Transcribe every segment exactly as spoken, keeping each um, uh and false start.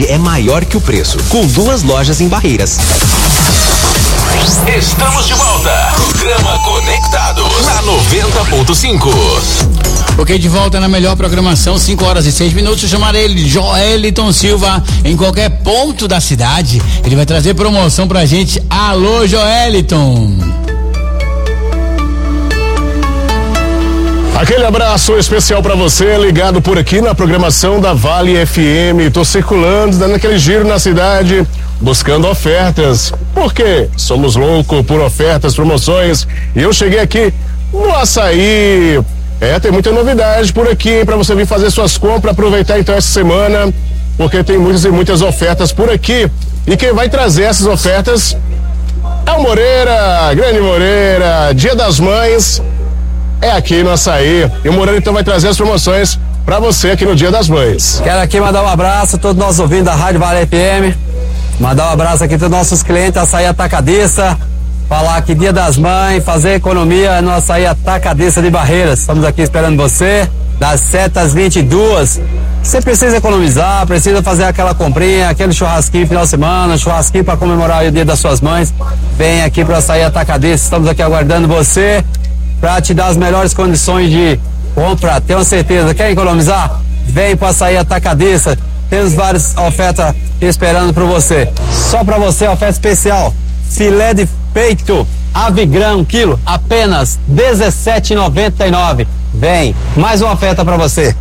é maior que o preço, com duas lojas em Barreiras. Estamos de volta. Programa Conectados na noventa ponto cinco. Ok, de volta na melhor programação, cinco horas e seis minutos. Chamar ele, Joeliton Silva, em qualquer ponto da cidade. Ele vai trazer promoção pra gente. Alô, Joeliton. Aquele abraço especial pra você, ligado por aqui na programação da Vale F M. Tô circulando, dando aquele giro na cidade, buscando ofertas. Por quê? Somos loucos por ofertas, promoções. E eu cheguei aqui no Açaí. É, tem muita novidade por aqui, hein, pra você vir fazer suas compras, aproveitar então essa semana, porque tem muitas e muitas ofertas por aqui. E quem vai trazer essas ofertas é o Moreira, Grande Moreira, Dia das Mães, é aqui no Açaí. E o Moreira então vai trazer as promoções pra você aqui no Dia das Mães. Quero aqui mandar um abraço a todos os nossos ouvintes da Rádio Vale F M, mandar um abraço aqui a todos os nossos clientes, Açaí Atacadista. Falar que Dia das Mães, fazer economia no Açaí Atacadista de Barreiras. Estamos aqui esperando você, das sete às vinte e duas. Você precisa economizar, precisa fazer aquela comprinha, aquele churrasquinho final de semana, churrasquinho para comemorar o Dia das Suas Mães. Vem aqui para o Açaí Atacadista. Estamos aqui aguardando você para te dar as melhores condições de compra. Tenho certeza. Quer economizar? Vem para o Açaí Atacadista. Temos várias ofertas esperando por você. Só para você, oferta especial. Filé de peito, avigrão, quilo, apenas dezessete reais e noventa e nove centavos. Vem, mais uma oferta para você.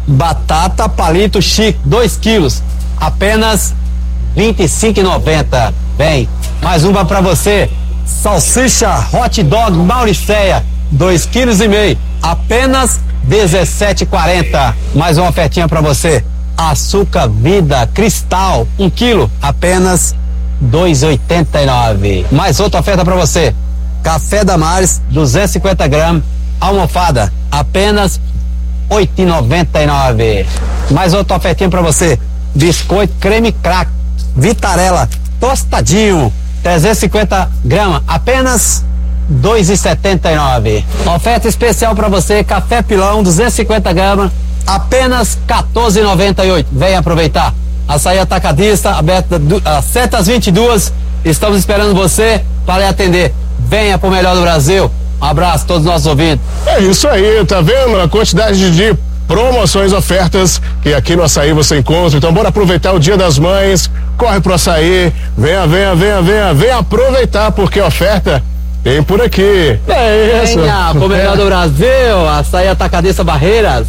Batata palito chique, dois quilos, apenas vinte e cinco reais e noventa centavos. Vem, mais uma para você. Salsicha hot dog Mauricéia, dois quilos e meio, apenas dezessete reais e quarenta centavos. Mais uma ofertinha para você. Açúcar Vida Cristal, um quilo, apenas dois reais e oitenta e nove centavos. Mais outra oferta para você. Café Damares, duzentos e cinquenta gramas, almofada, apenas oito reais e noventa e nove centavos. Mais outra ofertinha para você. Biscoito creme crack, Vitarella, tostadinho, trezentos e cinquenta gramas, apenas dois reais e setenta e nove centavos. Oferta especial para você. Café Pilão, duzentos e cinquenta gramas, apenas quatorze reais e noventa e oito centavos. Vem aproveitar. Açaí Atacadista, aberta às sete às vinte e duas. Estamos esperando você para lhe atender. Venha pro melhor do Brasil. Um abraço a todos os nossos ouvintes. É isso aí, tá vendo a quantidade de promoções, ofertas que aqui no Açaí você encontra. Então bora aproveitar o Dia das Mães. Corre pro Açaí. Venha, venha, venha, venha, venha aproveitar, porque oferta tem por aqui. É isso. Venha pro melhor do Brasil. Açaí Atacadista Barreiras.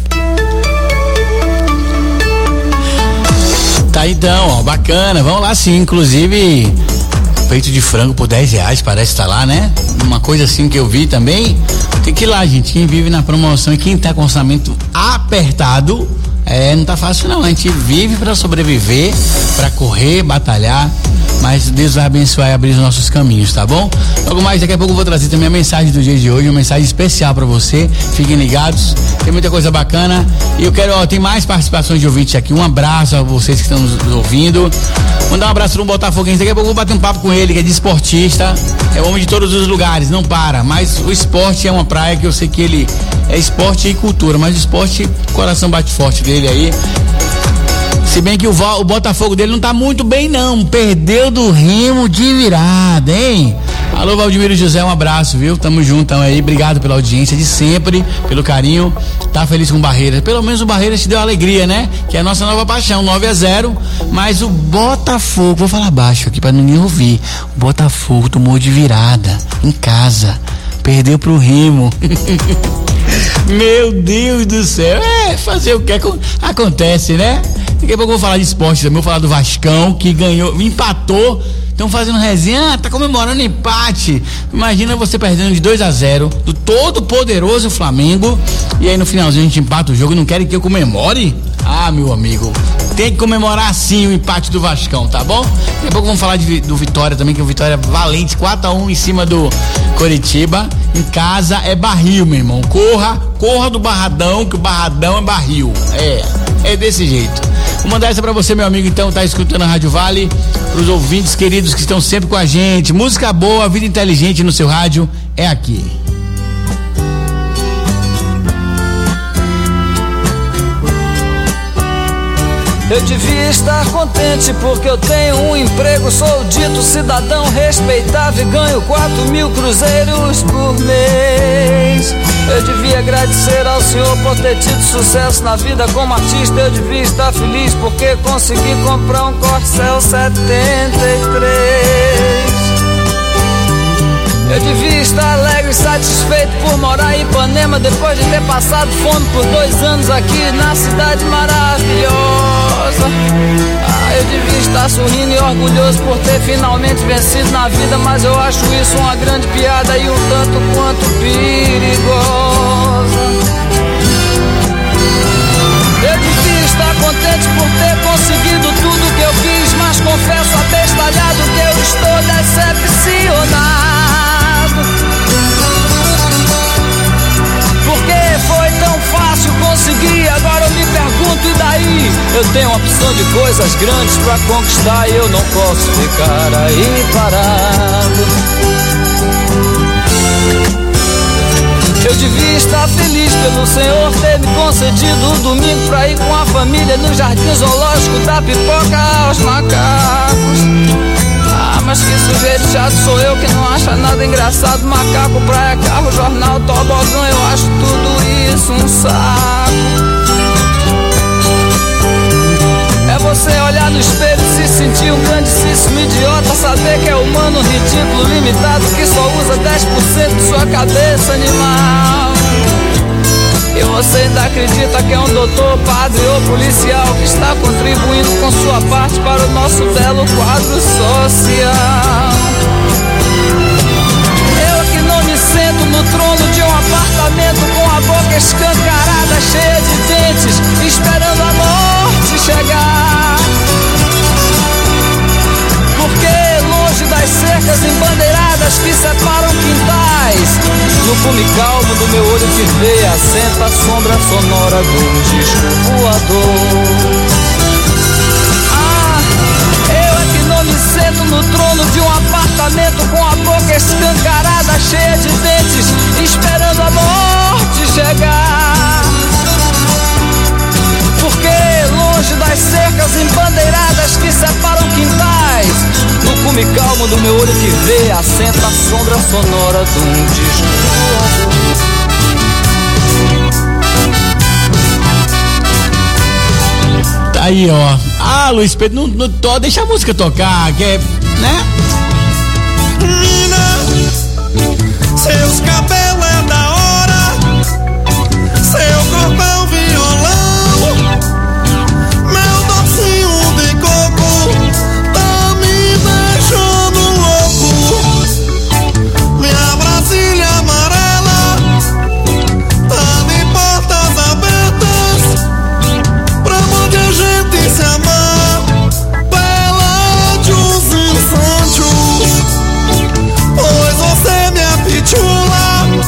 Tá, então, ó, bacana, vamos lá sim, inclusive peito de frango por dez reais, parece estar tá lá, né? Uma coisa assim que eu vi também, tem que ir lá, gente, quem vive na promoção e quem tá com orçamento apertado, é, não tá fácil não, a gente vive pra sobreviver, pra correr, batalhar, mas Deus vai abençoar e abrir os nossos caminhos, tá bom? Logo mais, daqui a pouco eu vou trazer também a mensagem do dia de hoje, uma mensagem especial pra você, fiquem ligados, tem muita coisa bacana e eu quero, ó, tem mais participações de ouvintes aqui, um abraço a vocês que estão nos ouvindo, mandar um abraço pro Botafoguense, daqui a pouco eu vou bater um papo com ele, que é de esportista, é homem de todos os lugares, não para, mas o esporte é uma praia que eu sei que ele é esporte e cultura, mas o esporte, o coração bate forte dele aí. Se bem que o, o Botafogo dele não tá muito bem não, perdeu do Remo de virada, hein? Alô, Valdemiro José, um abraço, viu? Tamo junto aí, obrigado pela audiência de sempre, pelo carinho, tá feliz com o Barreiras, pelo menos o Barreiras te deu alegria, né? Que é a nossa nova paixão, nove a zero, mas o Botafogo, vou falar baixo aqui pra ninguém ouvir, o Botafogo tomou de virada, em casa, perdeu pro Remo. Meu Deus do céu, é, fazer o que acontece, né? Daqui a pouco eu vou falar de esporte também, vou falar do Vascão, que ganhou, empatou, estão fazendo resenha, tá comemorando empate. Imagina você perdendo de dois a zero do todo poderoso Flamengo, e aí no finalzinho a gente empata o jogo, não querem que eu comemore? Ah, meu amigo, tem que comemorar sim o empate do Vascão, tá bom? Daqui a pouco vamos falar de, do Vitória também, que o Vitória valente, quatro a um em cima do Coritiba. Em casa é barril, meu irmão, corra, corra do Barradão, que o Barradão é barril, é, é desse jeito. Vou mandar essa pra você, meu amigo, então, tá escutando a Rádio Vale, pros ouvintes queridos que estão sempre com a gente, música boa, vida inteligente no seu rádio, é aqui. Eu devia estar contente porque eu tenho um emprego, sou dito cidadão respeitável e ganho quatro mil cruzeiros por mês. Eu devia agradecer ao Senhor por ter tido sucesso na vida como artista. Eu devia estar feliz porque consegui comprar um Corcel setenta e três. Eu devia estar alegre e satisfeito por morar em Ipanema depois de ter passado fome por dois anos aqui na cidade maravilhosa. Ah, eu devia estar sorrindo e orgulhoso por ter finalmente vencido na vida, mas eu acho isso uma grande piada e um tanto quanto perigosa. Eu devia estar contente por ter conseguido tudo que eu quis, mas confesso abestalhado que eu estou decepcionado. Porque foi tão fácil conseguir, agora eu me pergunto, e daí? Eu tenho uma opção de coisas grandes pra conquistar e eu não posso ficar aí parado. Eu devia estar feliz pelo Senhor ter me concedido um domingo pra ir com a família no jardim zoológico, dar pipoca aos macacos. Ah, mas que sujeito chato sou eu que não acha nada engraçado. Macaco, praia, carro, jornal, tobogã, eu acho tudo isso um saco. É você olhar no espelho e se sentir um grandíssimo idiota, saber que é humano, ridículo, limitado, que só usa dez por cento de sua cabeça animal. E você ainda acredita que é um doutor, padre ou policial que está contribuindo com sua parte para o nosso belo quadro social. Eu que não me sento no trono de um apartamento com a boca escancarada, cheia de dentes, esperando a morte chegar. Porque longe das cercas embandeiradas que separam quintais, no cume calmo do meu olho que vê, assenta a sombra sonora de um disco voador. Ah, eu é que não me sento no trono de um apartamento com a boca escancarada, cheia de dentes, esperando a morte chegar. Porque longe das cercas embandeiradas que separam quintais, no cume calmo do meu olho que vê, assenta a sombra sonora de um disco voador. Tá aí, ó. Ah, Luiz Pedro, não, não to, deixa a música tocar, que é, né? Mina, seus cabelos é da hora, seu corpo é um violão, meu docinho de coco tá me deixando louco. Minha Brasília amarela tá de portas abertas pra onde a gente se amar, peládios e santos. Pois você, minha pitula,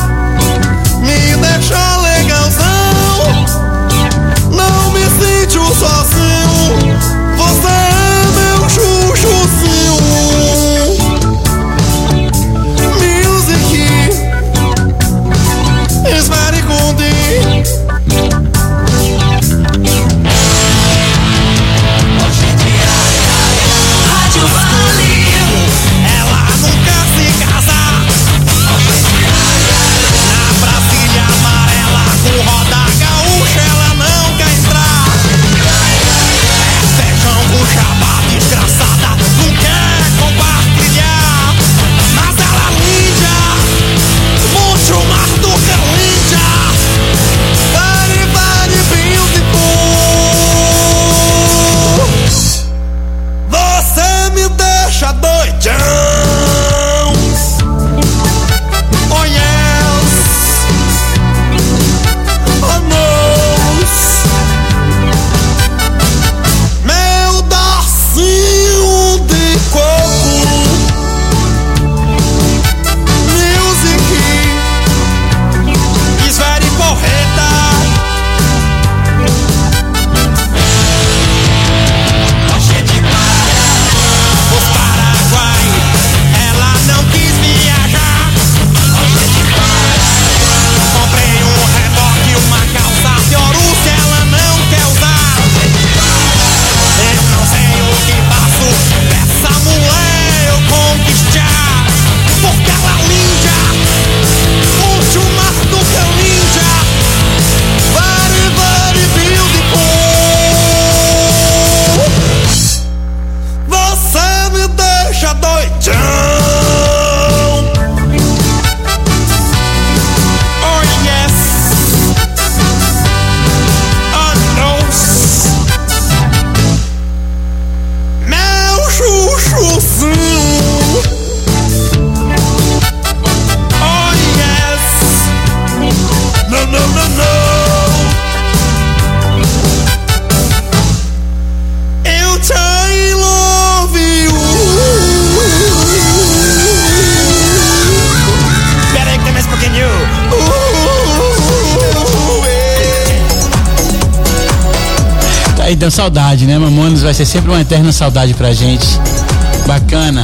Então, saudade, né? Mamonas vai ser sempre uma eterna saudade pra gente. Bacana.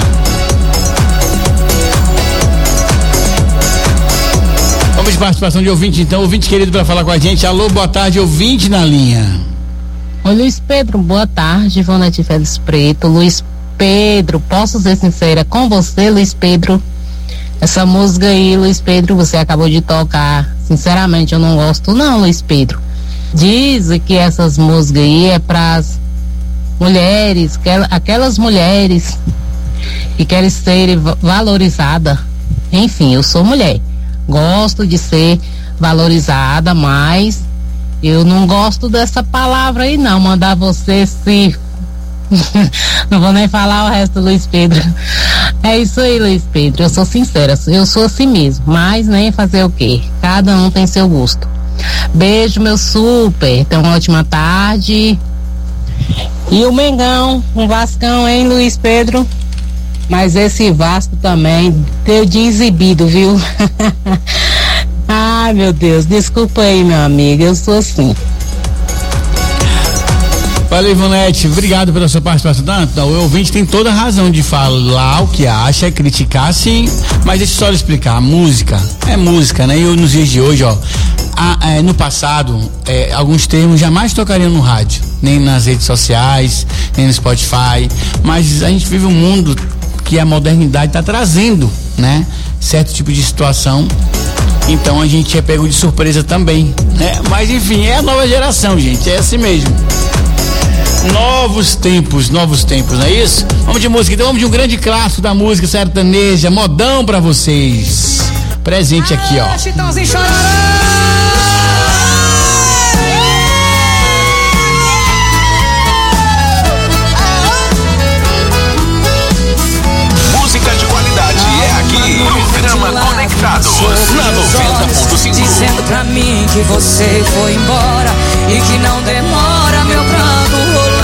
Vamos de participação de ouvinte, então. Ouvinte querido pra falar com a gente. Alô, boa tarde, ouvinte na linha. Oi, Luiz Pedro, boa tarde. Ivonete Félix Preto. Luiz Pedro, posso ser sincera com você, Luiz Pedro? Essa música aí, Luiz Pedro, você acabou de tocar. Sinceramente, eu não gosto não, Luiz Pedro. Dizem que essas músicas aí é pras mulheres, aquelas mulheres que querem ser valorizadas. Enfim, eu sou mulher. Gosto de ser valorizada, mas eu não gosto dessa palavra aí não. Mandar você se... Não vou nem falar o resto, Luiz Pedro. É isso aí, Luiz Pedro. Eu sou sincera, eu sou assim mesmo. Mas nem fazer o quê? Cada um tem seu gosto. Beijo, meu super. Tenha uma ótima tarde. E o Mengão, um Vascão, hein, Luiz Pedro? Mas esse Vasco também deu de exibido, viu? Ai, meu Deus, desculpa aí, meu amigo, eu sou assim. Valeu, Ivonete, obrigado pela sua participação. Não, o ouvinte tem toda a razão de falar o que acha, criticar, sim, mas deixa eu só explicar, a música é música, né? E eu, nos dias de hoje, ó, a, é, no passado, é, alguns termos jamais tocariam no rádio, nem nas redes sociais, nem no Spotify, mas a gente vive um mundo que a modernidade está trazendo, né? Certo tipo de situação, então a gente é pego de surpresa também, né? Mas enfim, é a nova geração, gente, é assim mesmo. Novos tempos, novos tempos, não é isso? Vamos de música, então vamos de um grande clássico da música sertaneja, modão pra vocês. Presente aqui, ó. Chitãozinho chororó. Música de qualidade é aqui. Programa Conectados na noventa ponto cinco. Dizendo pra mim que você foi embora e que não demora meu pranto rolar.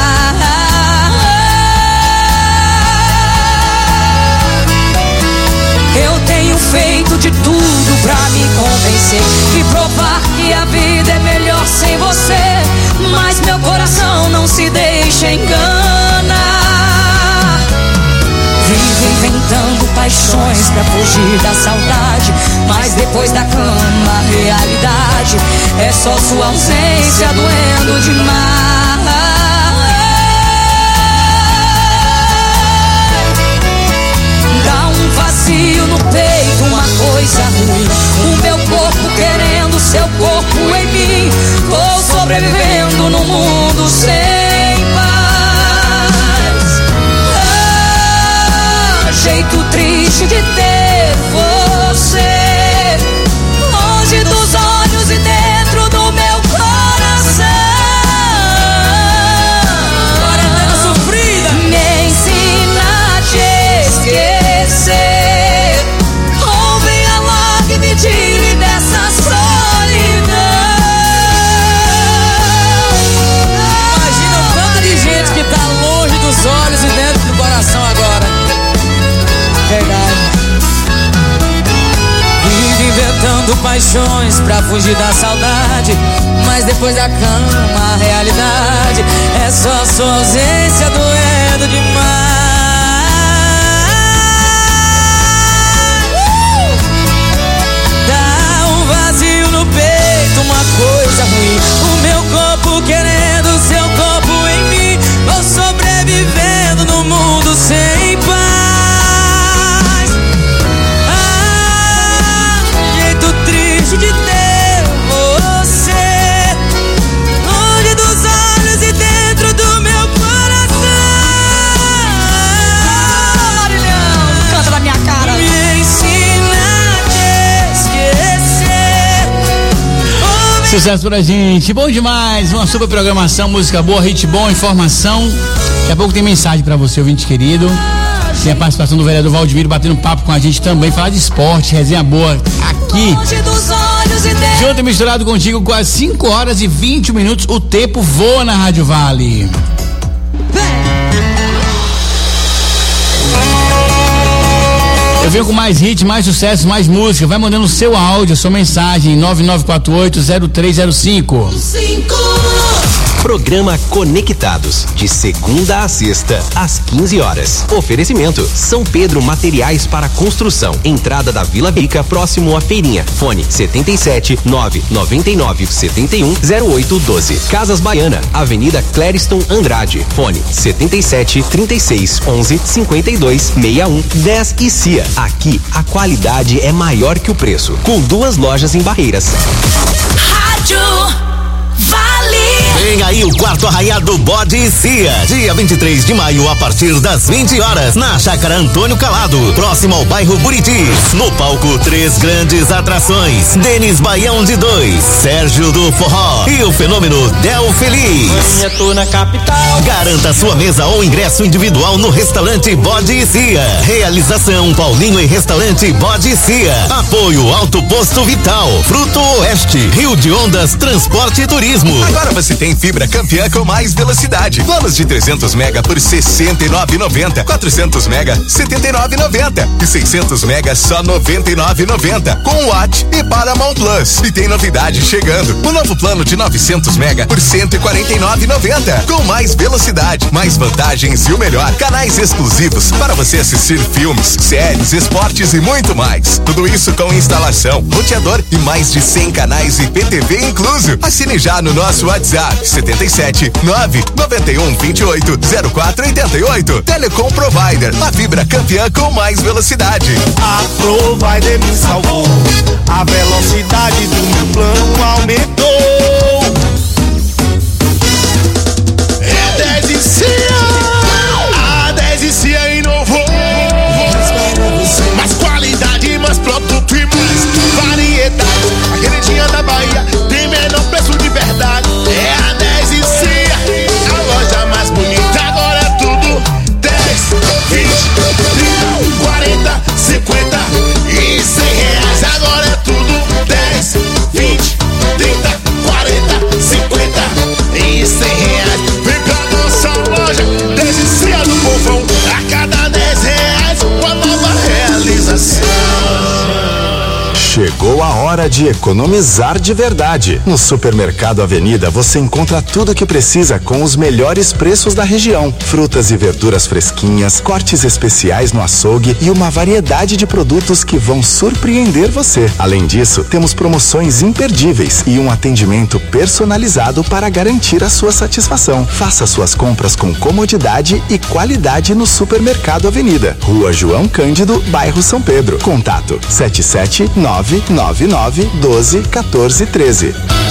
Eu tenho feito de tudo pra me convencer e provar que a vida é melhor sem você, mas meu coração não se deixa enganar. Vive inventando paixões pra fugir da saudade, mas depois da cama a realidade é só sua ausência doendo demais. Dá um vazio no peito, uma coisa ruim, o meu corpo querendo seu corpo em mim. Vou sobrevivendo num mundo sem paz. Ah, jeito triste de ter você longe dos olhos e dentro do meu coração. Quarentena sofrida me ensina a te esquecer. Ou venha logo e me tire dessa solidão. Imagina o tanto de gente que tá longe dos olhos e dentro do coração agora. Verdade. Vive inventando paixões pra fugir da saudade, mas depois da cama a realidade é só sua ausência doendo demais. Dá um vazio no peito, uma coisa ruim, o meu corpo querendo seu corpo em mim. Vou sobrevivendo no mundo sem paz. De ter você longe dos olhos e dentro do meu coração. Marilhão, canta na minha cara. Me ensina a te esquecer. Sucesso pra gente, bom demais, uma super programação, música boa, hit bom, informação. Daqui a pouco tem mensagem pra você, ouvinte querido. Tem a participação do vereador Valdemiro batendo papo com a gente também, falar de esporte, resenha boa aqui. Junto e misturado contigo, quase cinco horas e vinte minutos, o tempo voa na Rádio Vale. Eu venho com mais hits, mais sucesso, mais música. Vai mandando o seu áudio, a sua mensagem, nove nove quatro oito zero três zero cinco. Programa Conectados, de segunda a sexta, às quinze horas. Oferecimento: São Pedro Materiais para Construção. Entrada da Vila Rica, próximo à Feirinha. Fone setenta e sete, nove noventa e nove, setenta e um, zero oito doze. Casas Baiana, Avenida Clériston Andrade. Fone setenta e sete, trinta e seis, onze, cinquenta e dois, sessenta e um, dez e C I A. Aqui, a qualidade é maior que o preço. Com duas lojas em Barreiras. Rádio Vale. Vem aí o quarto arraiado Bode e Cia, dia vinte e três de maio, a partir das vinte horas, na Chácara Antônio Calado, próximo ao bairro Buritis. No palco, três grandes atrações: Denis Baião de Dois, Sérgio do Forró e o fenômeno Del Feliz. Manhã, tô na capital. Garanta sua mesa ou ingresso individual no restaurante Bode e Cia. Realização: Paulinho e Restaurante Bode e Cia. Apoio: Alto Posto Vital, Fruto Oeste, Rio de Ondas, Transporte e Turismo. Agora você tem fibra Campeã com mais velocidade. Planos de trezentos mega por sessenta e nove reais e noventa centavos. quatrocentos mega, setenta e nove reais e noventa centavos. E seiscentos mega, só noventa e nove reais e noventa centavos. Com Watt e Paramount Plus. E tem novidade chegando. O novo plano de novecentos mega por cento e quarenta e nove reais e noventa centavos. Com mais velocidade, mais vantagens e o melhor: canais exclusivos para você assistir filmes, séries, esportes e muito mais. Tudo isso com instalação, roteador e mais de cem canais I P T V incluso. Assine já no nosso WhatsApp setenta e sete, nove noventa e um, vinte e oito, zero quatro oitenta e oito. Telecom Provider, a fibra campeã com mais velocidade. A Provider me salvou, a velocidade do meu plano aumentou. É dez e C I A, a dez e C I A inovou. Mais qualidade, mais produto e mais variedade. A queridinha da Bahia tem menor preço de verdade. É a dez e C I A, a loja mais bonita. Agora é tudo dez, vinte, trinta, quarenta, cinquenta e cem reais. Agora é tudo dez, vinte, trinta, quarenta, cinquenta e cem reais. Vem pra nossa loja, dez e C I A do povão. A cada dez reais, uma nova realização. Chegou a hora de economizar de verdade. No Supermercado Avenida você encontra tudo o que precisa com os melhores preços da região. Frutas e verduras fresquinhas, cortes especiais no açougue e uma variedade de produtos que vão surpreender você. Além disso, temos promoções imperdíveis e um atendimento personalizado para garantir a sua satisfação. Faça suas compras com comodidade e qualidade no Supermercado Avenida. Rua João Cândido, bairro São Pedro. Contato sete sete nove nove nove doze quatorze treze.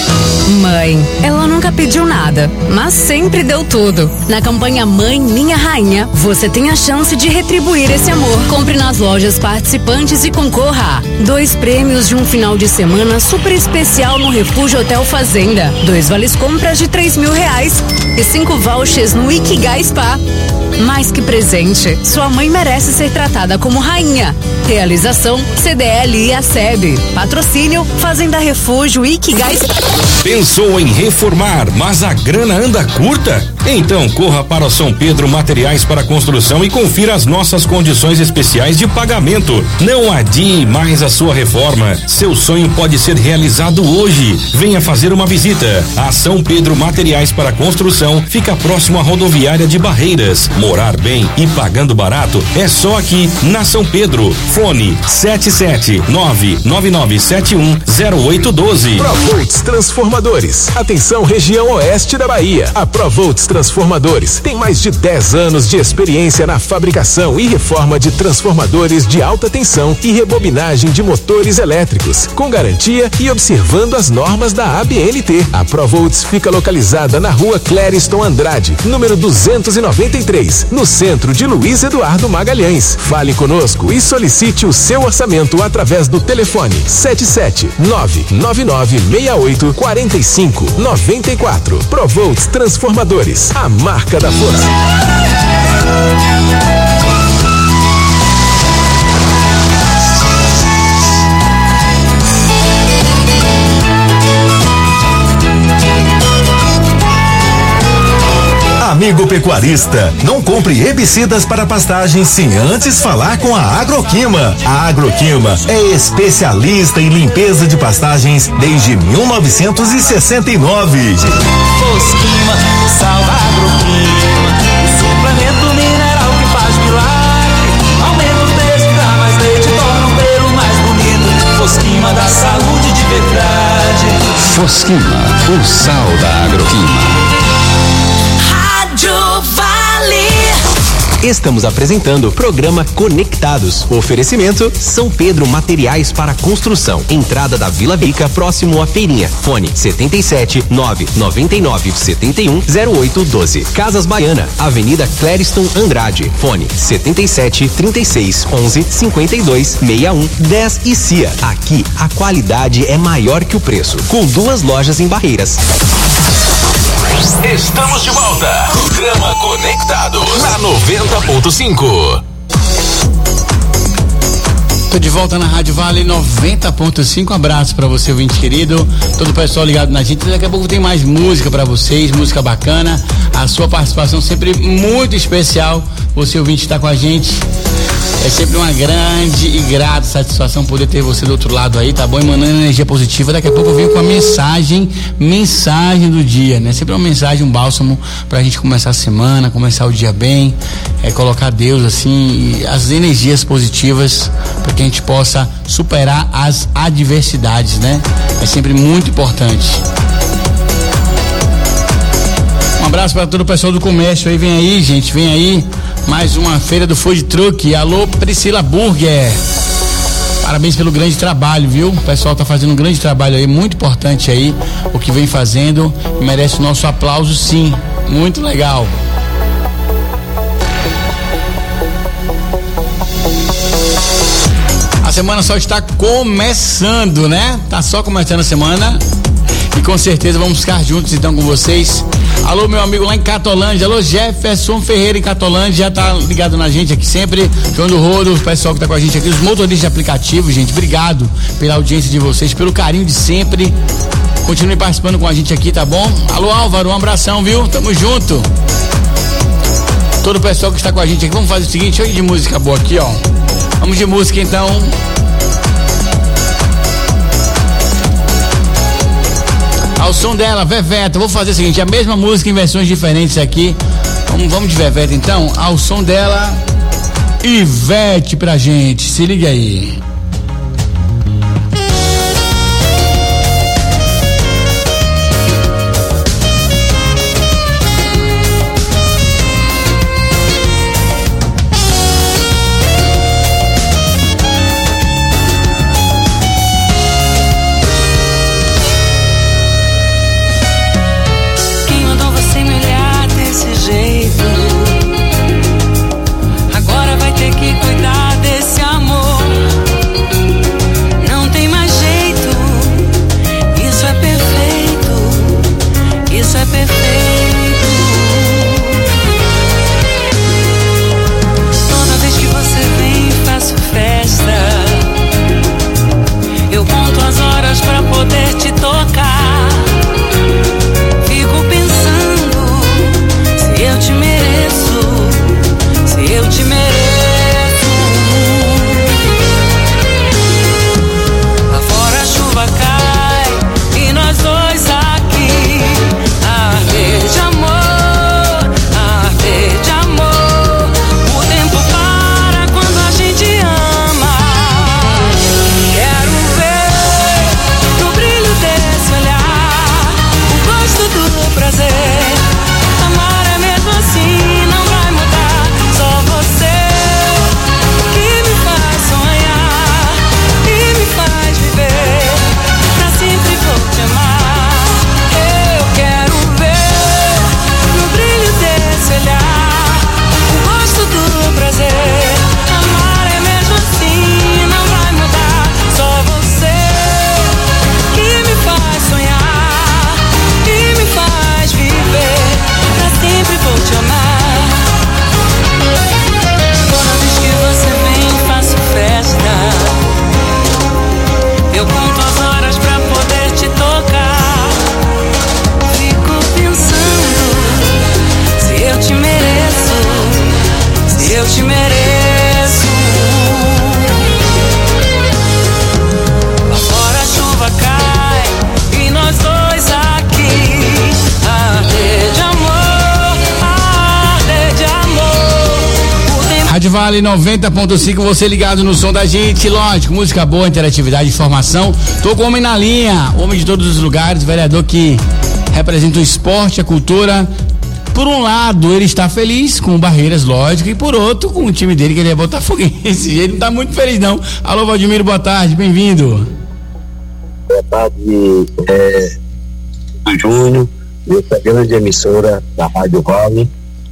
Mãe, ela nunca pediu nada, mas sempre deu tudo. Na campanha Mãe Minha Rainha, você tem a chance de retribuir esse amor. Compre nas lojas participantes e concorra a dois prêmios de um final de semana super especial no Refúgio Hotel Fazenda, dois vales compras de três mil reais e cinco vouchers no Ikigai Spa. Mais que presente, sua mãe merece ser tratada como rainha. Realização C D L e a S E B. Patrocínio Fazenda Refúgio Ikigai. Pensou em reformar, mas a grana anda curta? Então corra para São Pedro Materiais para Construção e confira as nossas condições especiais de pagamento. Não adie mais a sua reforma. Seu sonho pode ser realizado hoje. Venha fazer uma visita. A São Pedro Materiais para Construção fica próximo à rodoviária de Barreiras. Morar bem e pagando barato é só aqui na São Pedro. Fone sete sete nove nove nove sete um zero oito doze. Provolts Transformadores. Atenção, região oeste da Bahia. A Provolts Transformadores tem mais de dez anos de experiência na fabricação e reforma de transformadores de alta tensão e rebobinagem de motores elétricos, com garantia e observando as normas da A B N T. A Provolts fica localizada na rua Clériston Andrade, número duzentos e noventa e três, no centro de Luiz Eduardo Magalhães. Fale conosco e solicite o seu orçamento através do telefone sete sete nove nove nove seis oito quatro cinco nove quatro. Provolts Transformadores, a marca da força. amigo pecuarista, não compre herbicidas para pastagens sem antes falar com a Agroquima. A Agroquima é especialista em limpeza de pastagens desde mil novecentos e sessenta e nove. Fosquima, sal da Agroquima, o suplemento mineral que faz milagre. Aumenta o texto, dá mais leite, torna o pelo mais bonito. Fosquima da saúde de verdade. Fosquima, o sal da Agroquima. Rádio Vale. Estamos apresentando o programa Conectados. Oferecimento São Pedro Materiais para Construção. Entrada da Vila Rica, próximo à Feirinha. Fone setenta e sete, nove nove nove, setenta e um, zero oito doze. Casas Baiana, Avenida Clériston Andrade. Fone setenta e sete, trinta e seis, onze, cinquenta e dois, sessenta e um, dez e C I A. Aqui a qualidade é maior que o preço. Com duas lojas em Barreiras. Estamos de volta. Programa Conectados na noventa ponto cinco. Tô de volta na Rádio Vale noventa ponto cinco. Um abraço pra você, ouvinte querido. Todo o pessoal ligado na gente. Daqui a pouco tem mais música pra vocês, música bacana. A sua participação sempre muito especial. Você, ouvinte, tá com a gente. É sempre uma grande e grata satisfação poder ter você do outro lado aí, tá bom? Emanando energia positiva. Daqui a pouco eu venho com a mensagem, mensagem do dia, né? Sempre uma mensagem, um bálsamo pra gente começar a semana, começar o dia bem, é, colocar Deus assim, e as energias positivas para que a gente possa superar as adversidades, né? É sempre muito importante. Um abraço para todo o pessoal do comércio aí, vem aí, gente, vem aí. Mais uma feira do Food Truck. Alô, Priscila Burger. Parabéns pelo grande trabalho, viu? O pessoal tá fazendo um grande trabalho aí, muito importante aí, o que vem fazendo, e merece o nosso aplauso, sim. Muito legal. A semana só está começando, né? Tá só começando a semana. E com certeza vamos ficar juntos então com vocês. Alô, meu amigo lá em Catolândia. Alô, Jefferson Ferreira em Catolândia. Já tá ligado na gente aqui sempre. João do Rodo, o pessoal que tá com a gente aqui. Os motoristas de aplicativo, gente. Obrigado pela audiência de vocês, pelo carinho de sempre. Continue participando com a gente aqui, tá bom? Alô, Álvaro, um abração, viu? Tamo junto. Todo o pessoal que está com a gente aqui. Vamos fazer o seguinte, olha de música boa aqui, ó. Vamos de música então. Ao som dela, Veveta. Vou fazer o seguinte, a mesma música em versões diferentes aqui. Vamos, vamos de Veveta então. Ao som dela, Ivete pra gente. Se liga aí. Agora vai ter que cuidar desse amor. Rádio Vale noventa ponto cinco, você ligado no som da gente, lógico, música boa, interatividade, informação. Tô com o homem na linha, homem de todos os lugares, vereador que representa o esporte, a cultura. Por um lado, ele está feliz com o Barreiras, lógico, e por outro, com o time dele, que ele é botafoguense. Ele não tá muito feliz, não. Alô, Valdemiro, boa tarde, bem-vindo. Boa tarde, é, Júnior, essa grande emissora da Rádio Vale.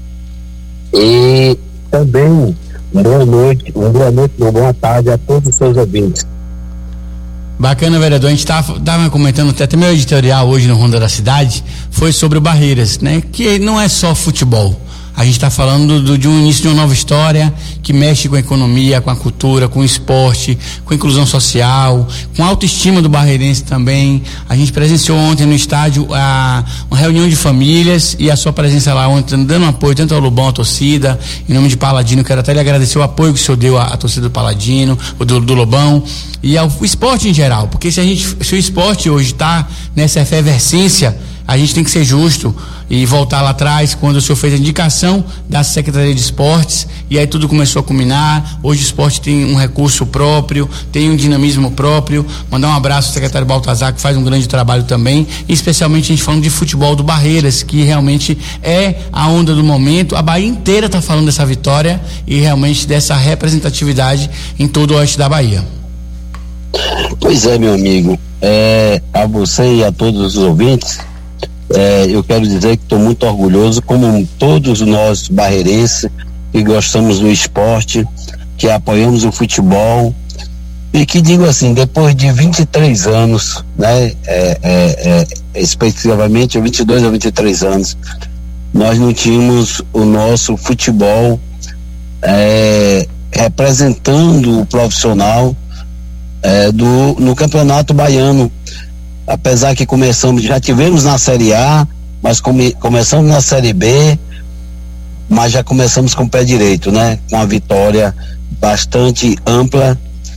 E também, boa noite, uma boa noite, uma boa tarde a todos os seus ouvintes. Bacana, vereador. A gente tava, tava comentando, até meu editorial hoje no Ronda da Cidade foi sobre o Barreiras, né? Que não é só futebol. A gente está falando do, de um início de uma nova história que mexe com a economia, com a cultura, com o esporte, com a inclusão social, com a autoestima do barreirense também. A gente presenciou ontem no estádio a, uma reunião de famílias e a sua presença lá ontem, dando apoio tanto ao Lobão, à torcida, em nome de Paladino. Quero até lhe agradecer o apoio que o senhor deu à, à torcida do Paladino, do, do Lobão e ao esporte em geral, porque se a gente, se o esporte hoje está nessa efervescência, a gente tem que ser justo e voltar lá atrás, quando o senhor fez a indicação da Secretaria de Esportes, e aí tudo começou a culminar. Hoje o esporte tem um recurso próprio, tem um dinamismo próprio. Mandar um abraço ao secretário Baltazar, que faz um grande trabalho também, e especialmente a gente falando de futebol do Barreiras, que realmente é a onda do momento. A Bahia inteira está falando dessa vitória e realmente dessa representatividade em todo o oeste da Bahia. Pois é, meu amigo, é, a você e a todos os ouvintes, É, eu quero dizer que estou muito orgulhoso, como todos nós barreirenses que gostamos do esporte, que apoiamos o futebol, e que digo assim, depois de vinte e três anos, né, é, é, é, especificamente vinte e dois a vinte e três anos, nós não tínhamos o nosso futebol é, representando o profissional é, do, no Campeonato Baiano. Apesar que começamos, já tivemos na Série A, mas come, começamos na Série B, mas já começamos com o pé direito, né? Com uma vitória bastante ampla.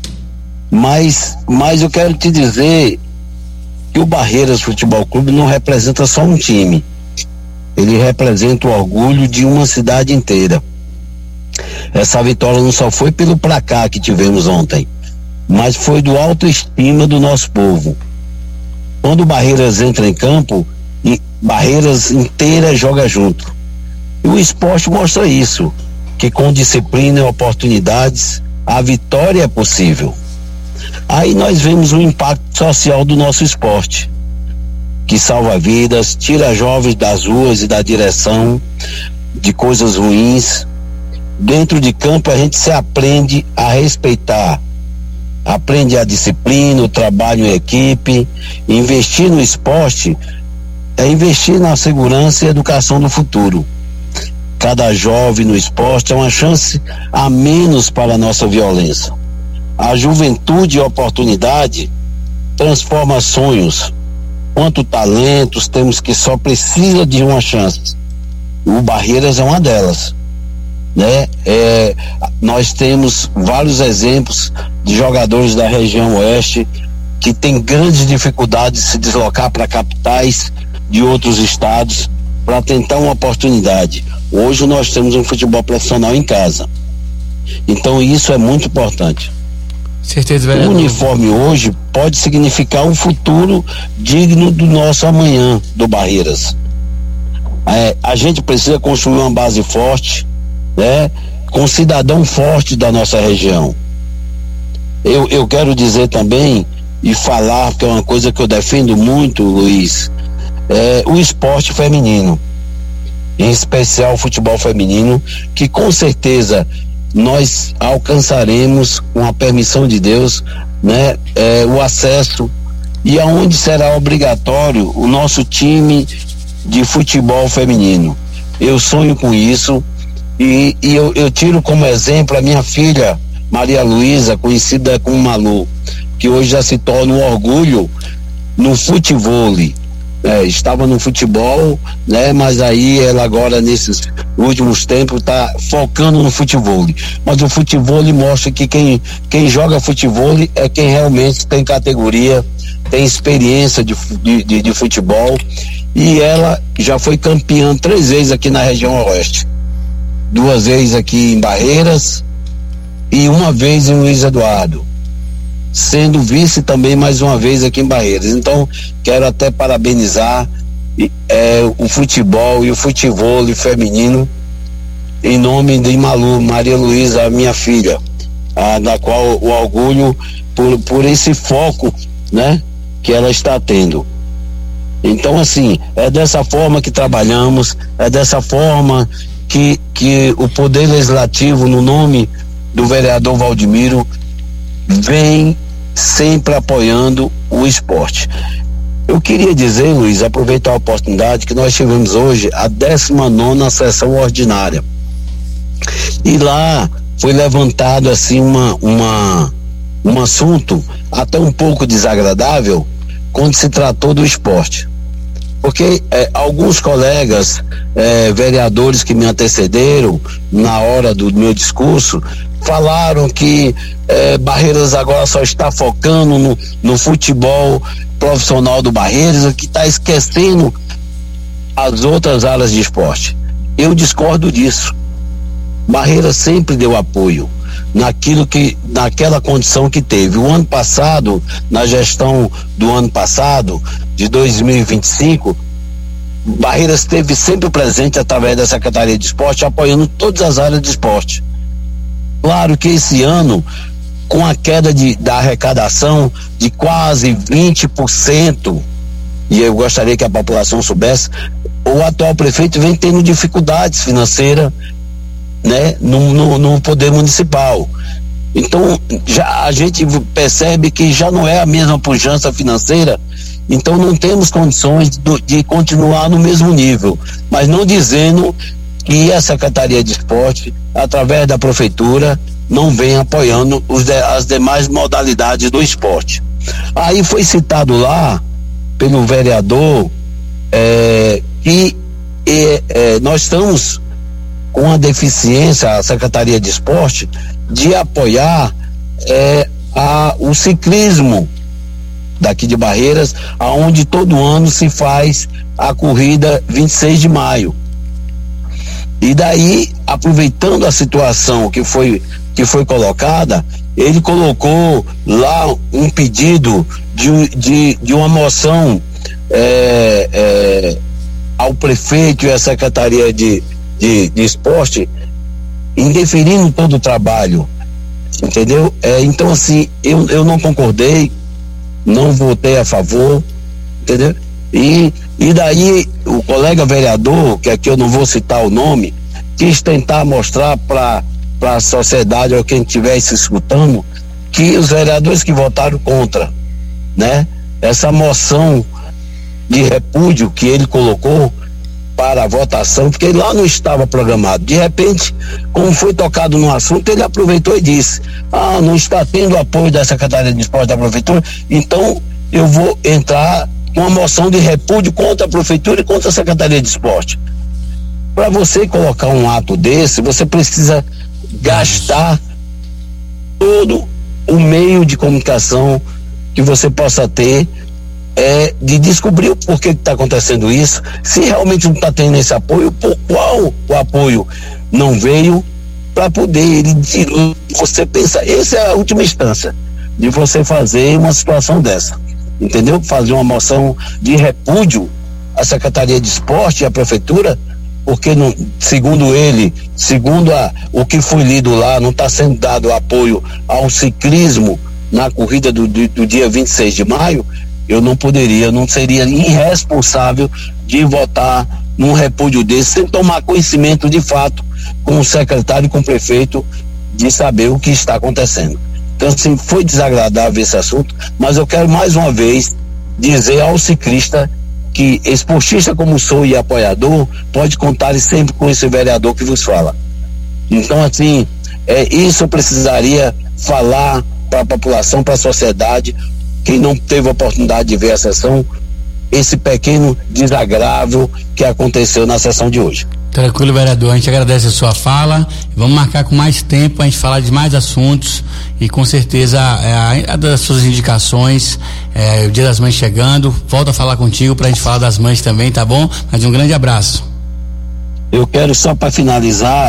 Mas, mas eu quero te dizer que o Barreiras Futebol Clube não representa só um time. Ele representa o orgulho de uma cidade inteira. Essa vitória não só foi pelo placar que tivemos ontem, mas foi do autoestima do nosso povo. Quando o Barreiras entra em campo, e Barreiras inteira joga junto. E o esporte mostra isso, que com disciplina e oportunidades, a vitória é possível. Aí nós vemos o impacto social do nosso esporte, que salva vidas, tira jovens das ruas e da direção de coisas ruins. Dentro de campo a gente se aprende a respeitar, aprende a disciplina, o trabalho em equipe. Investir no esporte é investir na segurança e educação do futuro. Cada jovem no esporte é uma chance a menos para a nossa violência. A juventude e a oportunidade transforma sonhos. Quanto talentos temos que só precisa de uma chance. O Barreiras é uma delas, né? É, nós temos vários exemplos de jogadores da região oeste que têm grandes dificuldades de se deslocar para capitais de outros estados para tentar uma oportunidade. Hoje nós temos um futebol profissional em casa, então isso é muito importante. Certeza, vereador. O uniforme hoje pode significar um futuro digno do nosso amanhã do Barreiras. É, a gente precisa construir uma base forte, né, com cidadão forte da nossa região. Eu, eu quero dizer também e falar, que é uma coisa que eu defendo muito, Luiz, é o esporte feminino, em especial o futebol feminino, que com certeza nós alcançaremos, com a permissão de Deus, né, é, o acesso, e aonde será obrigatório o nosso time de futebol feminino. Eu sonho com isso, e, e eu, eu tiro como exemplo a minha filha Maria Luísa, conhecida como Malu, que hoje já se torna um orgulho no futevôlei. É, estava no futebol, né? Mas aí ela agora nesses últimos tempos está focando no futevôlei. Mas o futevôlei mostra que quem, quem joga futevôlei é quem realmente tem categoria, tem experiência de, de, de futebol, e ela já foi campeã três vezes aqui na região oeste. duas vezes aqui em Barreiras e uma vez em Luiz Eduardo, sendo vice também mais uma vez aqui em Barreiras. Então, quero até parabenizar é, o futebol e o futevôlei feminino em nome de Malu, Maria Luísa, minha filha, a, da qual o orgulho por, por esse foco, né, que ela está tendo. Então, assim, é dessa forma que trabalhamos, é dessa forma que, que o Poder Legislativo, no nome do vereador Valdemiro, vem sempre apoiando o esporte. Eu queria dizer, Luiz, aproveitar a oportunidade que nós tivemos hoje a décima nona sessão ordinária. E lá foi levantado assim uma, uma, um assunto até um pouco desagradável quando se tratou do esporte. Porque eh, alguns colegas, eh, vereadores que me antecederam na hora do meu discurso, falaram que eh, Barreiras agora só está focando no, no futebol profissional do Barreiras, que está esquecendo as outras áreas de esporte. Eu discordo disso. Barreiras sempre deu apoio naquilo que, naquela condição que teve. O ano passado, na gestão do ano passado, de dois mil e vinte e cinco, Barreiras esteve sempre presente através da Secretaria de Esporte, apoiando todas as áreas de esporte. Claro que esse ano, com a queda de, da arrecadação de quase vinte por cento, e eu gostaria que a população soubesse, o atual prefeito vem tendo dificuldades financeiras, né, no, no, no poder municipal. Então já a gente percebe que já não é a mesma pujança financeira, então não temos condições de, de continuar no mesmo nível, mas não dizendo que a Secretaria de Esporte, através da prefeitura, não vem apoiando os de, as demais modalidades do esporte. Aí foi citado lá pelo vereador é, que é, é, nós estamos com a deficiência, a Secretaria de Esporte, de apoiar é, a, o ciclismo daqui de Barreiras, aonde todo ano se faz a corrida vinte e seis de maio. E daí, aproveitando a situação que foi, que foi colocada, ele colocou lá um pedido de, de, de uma moção é, é, ao prefeito e à Secretaria de De, de esporte, indeferindo todo o trabalho, entendeu? É, então assim, eu, eu não concordei, não votei a favor, entendeu? E, e daí o colega vereador, que aqui eu não vou citar o nome, quis tentar mostrar para para a sociedade ou quem estivesse escutando que os vereadores que votaram contra, né, essa moção de repúdio que ele colocou para a votação, porque lá não estava programado. De repente, como foi tocado no assunto, ele aproveitou e disse: ah, não está tendo apoio da Secretaria de Esporte da Prefeitura, então eu vou entrar com uma moção de repúdio contra a Prefeitura e contra a Secretaria de Esporte. Para você colocar um ato desse, você precisa gastar todo o meio de comunicação que você possa ter, É, de descobrir o porquê que está acontecendo isso, se realmente não está tendo esse apoio, por qual o apoio não veio, para poder ele, você pensa, essa é a última instância de você fazer uma situação dessa, entendeu? Fazer uma moção de repúdio à Secretaria de Esporte e à Prefeitura, porque não, segundo ele, segundo a, o que foi lido lá, não está sendo dado apoio ao ciclismo na corrida do, do, do dia vinte e seis de maio. Eu não poderia, não seria irresponsável de votar num repúdio desse sem tomar conhecimento de fato com o secretário e com o prefeito de saber o que está acontecendo. Então, assim, foi desagradável esse assunto, mas eu quero mais uma vez dizer ao ciclista que, esportista como sou e apoiador, pode contar sempre com esse vereador que vos fala. Então, assim, é, isso eu precisaria falar para a população, para a sociedade. Quem não teve a oportunidade de ver a sessão, esse pequeno desagravo que aconteceu na sessão de hoje. Tranquilo, vereador, a gente agradece a sua fala, vamos marcar com mais tempo, a gente falar de mais assuntos e com certeza é, a das suas indicações, é, o Dia das Mães chegando, volto a falar contigo pra gente falar das mães também, tá bom? Mas um grande abraço. Eu quero só para finalizar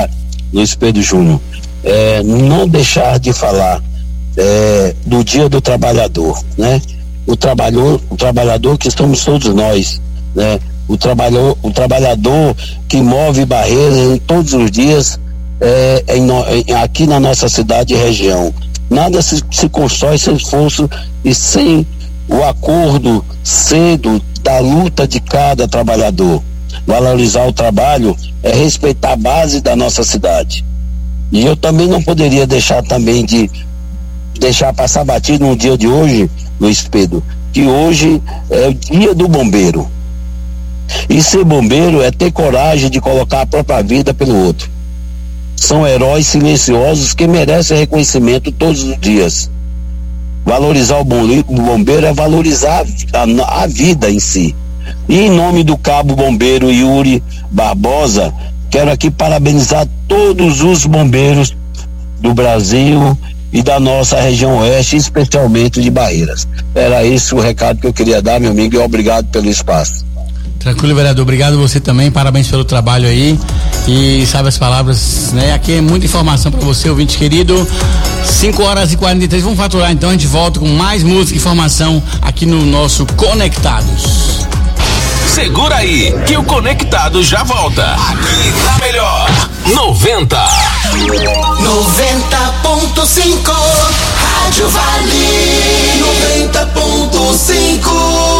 Luiz Pedro Júnior, é, não deixar de falar é, do Dia do Trabalhador, né? O trabalhador, o trabalhador que somos todos nós, né? O trabalhador, o trabalhador que move barreiras em todos os dias é, em, em, aqui na nossa cidade e região. Nada se, se constrói sem esforço e sem o acordo cedo da luta de cada trabalhador. Valorizar o trabalho é respeitar a base da nossa cidade. E eu também não poderia deixar também de deixar passar batido no dia de hoje, Luiz Pedro, que hoje é o dia do bombeiro. E ser bombeiro é ter coragem de colocar a própria vida pelo outro. São heróis silenciosos que merecem reconhecimento todos os dias. Valorizar o bombeiro é valorizar a, a vida em si. E em nome do cabo bombeiro Yuri Barbosa, quero aqui parabenizar todos os bombeiros do Brasil e da nossa região oeste, especialmente de Barreiras. Era esse o recado que eu queria dar, meu amigo, e obrigado pelo espaço. Tranquilo, vereador, obrigado você também, parabéns pelo trabalho aí, e sabe as palavras, né? Aqui é muita informação para você, ouvinte querido. cinco horas e quarenta e três, vamos faturar, então a gente volta com mais música e informação aqui no nosso Conectados. Segura aí, que o Conectado já volta. Aqui tá melhor. noventa. noventa ponto cinco. Rádio Vale. noventa ponto cinco.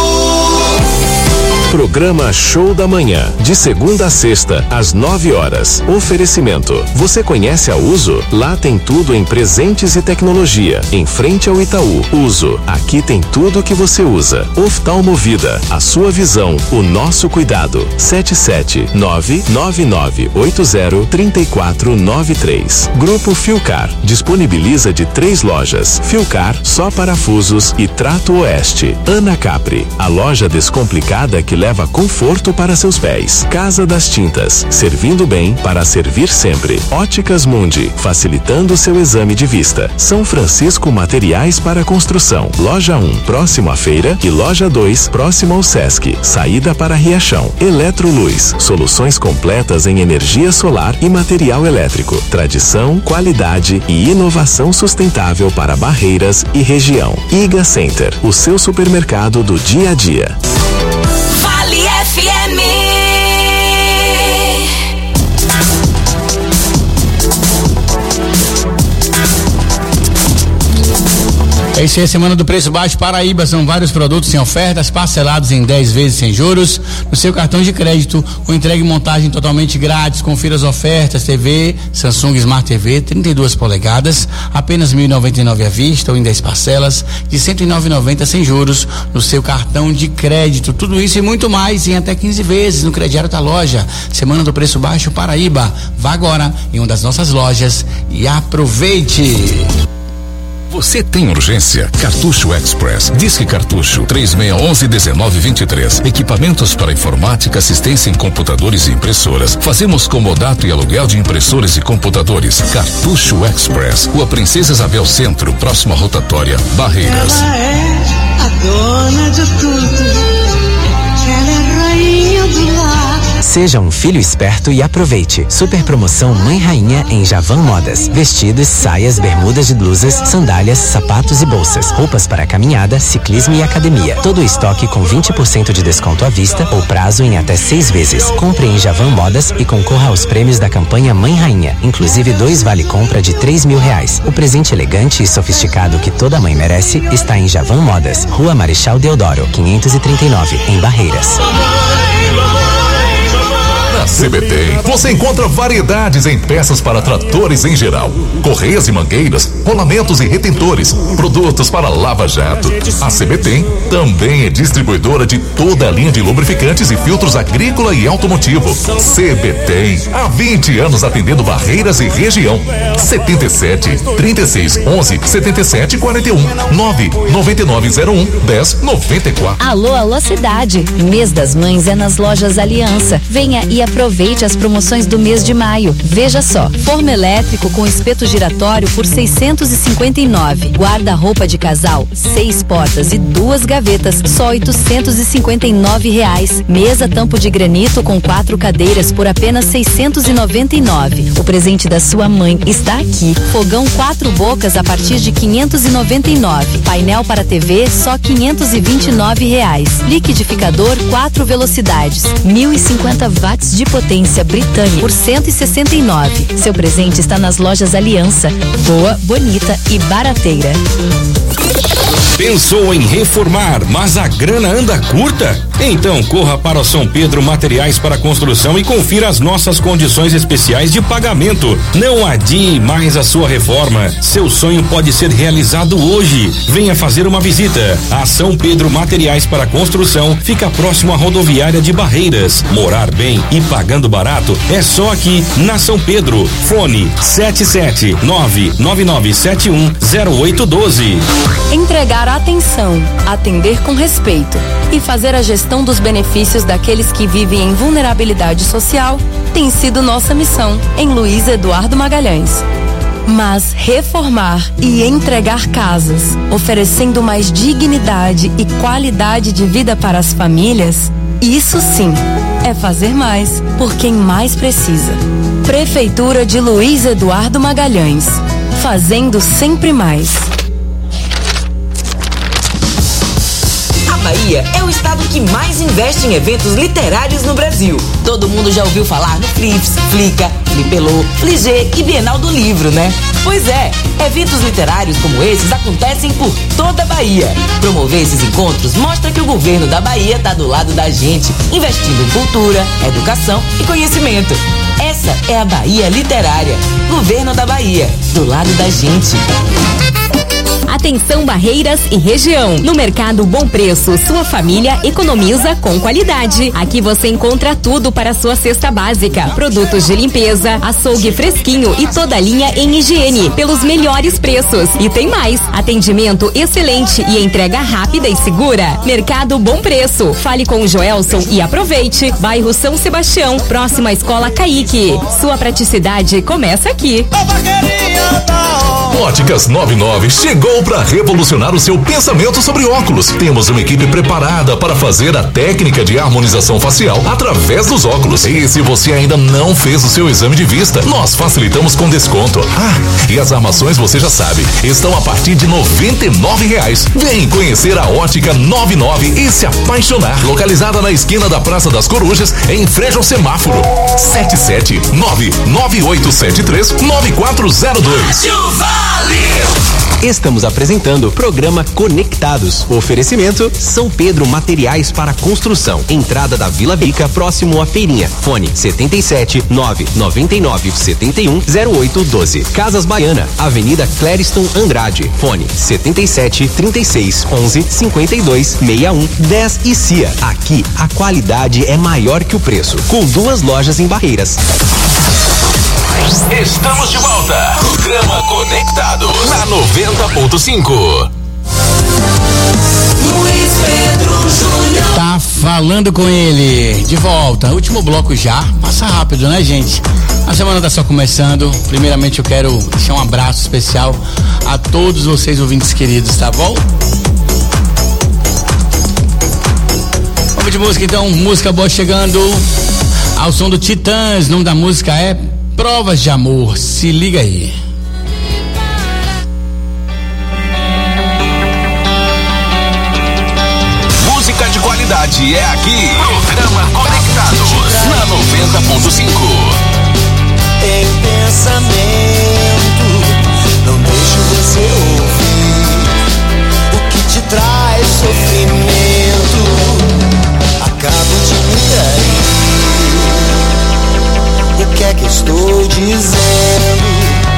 Programa Show da Manhã, de segunda a sexta, às nove horas. Oferecimento. Você conhece a Uso? Lá tem tudo em presentes e tecnologia. Em frente ao Itaú. Uso. Aqui tem tudo que você usa. Oftalmovida. A sua visão, o nosso cuidado. sete sete nove nove nove oito zero três quatro nove três. Grupo Filcar. Disponibiliza de três lojas. Filcar, só parafusos e Trato Oeste. Ana Capri. A loja descomplicada que leva conforto para seus pés. Casa das Tintas, servindo bem para servir sempre. Óticas Mundi, facilitando seu exame de vista. São Francisco Materiais para Construção. Loja um, próximo à feira, e Loja dois, próximo ao Sesc. Saída para Riachão. Eletroluz, soluções completas em energia solar e material elétrico. Tradição, qualidade e inovação sustentável para Barreiras e região. Iga Center, o seu supermercado do dia a dia. Vale F M. É isso aí, a semana do preço baixo Paraíba, são vários produtos em ofertas, parcelados em dez vezes sem juros, no seu cartão de crédito, com entrega e montagem totalmente grátis. Confira as ofertas: T V Samsung Smart T V trinta e duas polegadas, apenas mil e noventa e nove à vista ou em dez parcelas de cento e nove reais e noventa centavos sem juros, no seu cartão de crédito. Tudo isso e muito mais em até quinze vezes no crediário da loja. Semana do preço baixo Paraíba. Vá agora em uma das nossas lojas e aproveite. Você tem urgência? Cartucho Express. Disque Cartucho três seis um um, um nove dois três. Equipamentos para informática, assistência em computadores e impressoras. Fazemos comodato e aluguel de impressores e computadores. Cartucho Express. Rua Princesa Isabel Centro, próxima rotatória, Barreiras. Ela é a dona de tudo. Ela é rainha do lar. Seja um filho esperto e aproveite. Super promoção Mãe Rainha em Javan Modas. Vestidos, saias, bermudas e blusas, sandálias, sapatos e bolsas. Roupas para caminhada, ciclismo e academia. Todo o estoque com vinte por cento de desconto à vista ou prazo em até seis vezes. Compre em Javan Modas e concorra aos prêmios da campanha Mãe Rainha. Inclusive dois vale compra de três mil reais. O presente elegante e sofisticado que toda mãe merece está em Javan Modas. Rua Marechal Deodoro, quinhentos e trinta e nove, em Barreiras. Na C B T, você encontra variedades em peças para tratores em geral, correias e mangueiras, rolamentos e retentores, produtos para lava-jato. A C B T também é distribuidora de toda a linha de lubrificantes e filtros agrícola e automotivo. C B T, há vinte anos atendendo Barreiras e região. setenta e sete, trinta e seis, onze, setenta e sete, quarenta e um, nove nove nove zero um, dez noventa e quatro. Alô, alô cidade. Mês das Mães é nas lojas Aliança. Venha e aproveite Aproveite as promoções do mês de maio. Veja só, forno elétrico com espeto giratório por seiscentos e cinquenta e nove. Guarda-roupa de casal, seis portas e duas gavetas, só oitocentos e cinquenta e nove reais. Mesa tampo de granito com quatro cadeiras por apenas seiscentos e noventa e nove. O presente da sua mãe está aqui. Fogão quatro bocas a partir de quinhentos e noventa e nove. Painel para T V só quinhentos e vinte e nove reais. Liquidificador quatro velocidades, mil e cinquenta watts de potência britânica por cento e sessenta e nove. Seu presente está nas lojas Aliança. Boa, bonita e barateira. Pensou em reformar, mas a grana anda curta? Então corra para São Pedro Materiais para Construção e confira as nossas condições especiais de pagamento. Não adie mais a sua reforma. Seu sonho pode ser realizado hoje. Venha fazer uma visita. A São Pedro Materiais para Construção fica próximo à rodoviária de Barreiras. Morar bem e pagando barato é só aqui na São Pedro. Fone sete sete nove nove nove sete um zero oito um dois. Entregar atenção, atender com respeito e fazer a gestão dos benefícios daqueles que vivem em vulnerabilidade social tem sido nossa missão em Luiz Eduardo Magalhães. Mas reformar e entregar casas, oferecendo mais dignidade e qualidade de vida para as famílias, isso sim é fazer mais por quem mais precisa. Prefeitura de Luiz Eduardo Magalhães, fazendo sempre mais. A Bahia é o estado que mais investe em eventos literários no Brasil. Todo mundo já ouviu falar no Flips, Flica, Flipelô, Fligê e Bienal do Livro, né? Pois é, eventos literários como esses acontecem por toda a Bahia. Promover esses encontros mostra que o governo da Bahia está do lado da gente, investindo em cultura, educação e conhecimento. Essa é a Bahia Literária. Governo da Bahia, do lado da gente. Atenção Barreiras e região. No Mercado Bom Preço, sua família economiza com qualidade. Aqui você encontra tudo para sua cesta básica. Produtos de limpeza, açougue fresquinho e toda a linha em higiene pelos melhores preços. E tem mais, atendimento excelente e entrega rápida e segura. Mercado Bom Preço. Fale com o Joelson e aproveite. Bairro São Sebastião, próxima à Escola Caique. Sua praticidade começa aqui. Óticas noventa e nove chegou para revolucionar o seu pensamento sobre óculos. Temos uma equipe preparada para fazer a técnica de harmonização facial através dos óculos. E se você ainda não fez o seu exame de vista, nós facilitamos com desconto. Ah, e as armações você já sabe, estão a partir de noventa e nove reais. Vem conhecer a Ótica noventa e nove e se apaixonar. Localizada na esquina da Praça das Corujas, em frente ao semáforo. sete sete nove nove oito sete três nove quatro zero dois. Estamos apresentando o programa Conectados. Oferecimento São Pedro Materiais para Construção. Entrada da Vila Bica, próximo à feirinha. Fone setenta e sete nove nove nove sete um zero oito um dois. Casas Baiana, Avenida Clériston Andrade. Fone setenta e sete trinta e seis onze cinquenta e dois sessenta e um dez e C I A. Aqui a qualidade é maior que o preço. Com duas lojas em Barreiras. Estamos de volta. Programa Conectados na noventa ponto cinco. Luiz Pedro Júnior. Tá falando com ele. De volta. Último bloco já. Passa rápido, né, gente? A semana tá só começando. Primeiramente eu quero deixar um abraço especial a todos vocês ouvintes queridos, tá bom? Vamos de música então. Música boa chegando ao som do Titãs. O nome da música é Provas de Amor, se liga aí. Música de qualidade é aqui. Programa Conectados na noventa ponto cinco. Em pensamento, não deixo você ouvir o que te traz sofrimento. Acabo de me trair. E o que é que estou dizendo?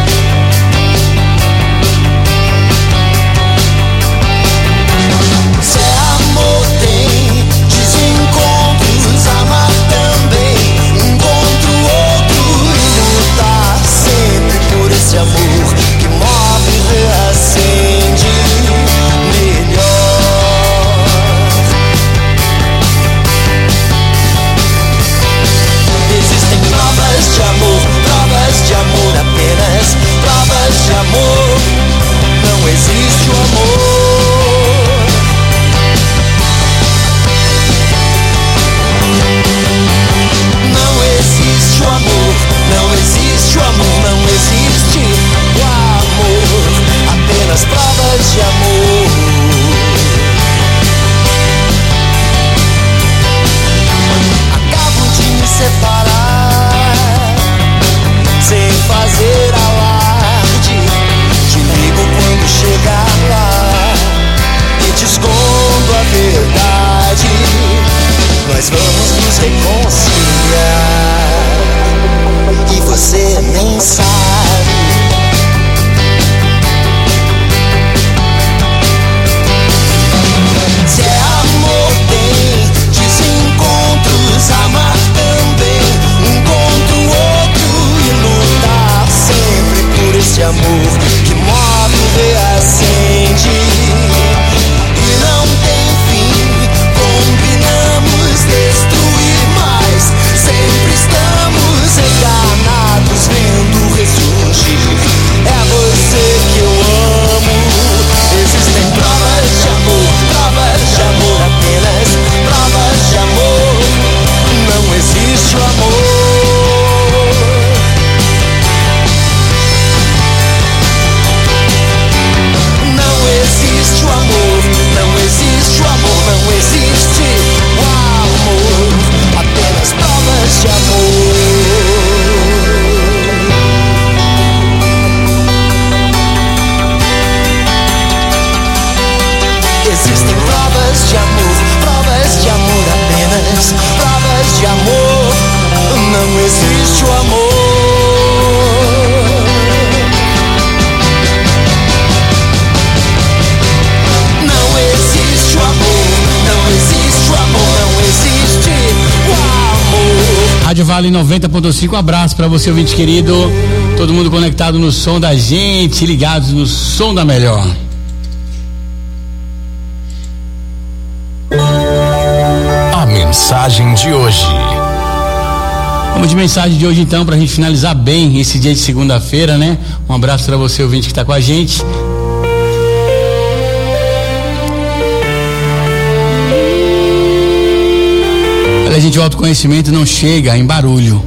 Se é amor tem desencontros, amar também. Encontro amor que move e reacende e não tem fim. Combinamos destruir, mas sempre estamos encarnados vendo ressurgir. É você que eu amo. Existem provas de amor, provas de amor apenas, provas de amor. Não existe o amor. Não existe o amor, não existe o amor, não existe o amor, apenas provas de amor. Existem provas de amor, provas de amor apenas, provas de amor, não existe o amor. Não existe o amor, não existe o amor, não existe o amor. Rádio Vale noventa ponto cinco, um abraço pra você, ouvinte querido. Todo mundo conectado no som da gente, ligados no som da melhor. A mensagem de hoje. Vamos de mensagem de hoje então, pra gente finalizar bem esse dia de segunda-feira, né? Um abraço pra você, ouvinte, que tá com a gente. Olha, gente, o autoconhecimento não chega em barulho,